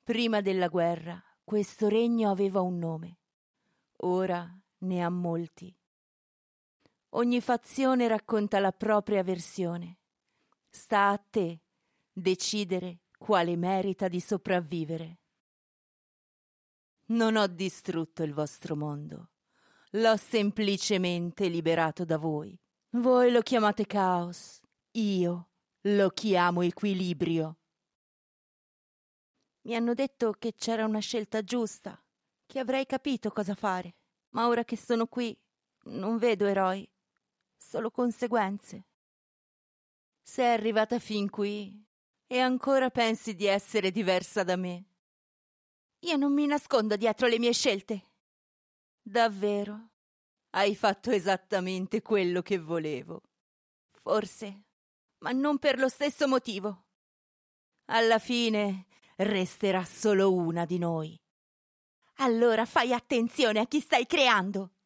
Prima della guerra questo regno aveva un nome, ora ne ha molti. Ogni fazione racconta la propria versione. Sta a te decidere quale merita di sopravvivere. Non ho distrutto il vostro mondo, l'ho semplicemente liberato da voi. Voi lo chiamate caos, io lo chiamo equilibrio. Mi hanno detto che c'era una scelta giusta, che avrei capito cosa fare, ma ora che sono qui non vedo eroi, solo conseguenze. Sei arrivata fin qui e ancora pensi di essere diversa da me. Io non mi nascondo dietro le mie scelte. Davvero? Hai fatto esattamente quello che volevo. Forse, ma non per lo stesso motivo. Alla fine resterà solo una di noi. Allora fai attenzione a chi stai creando.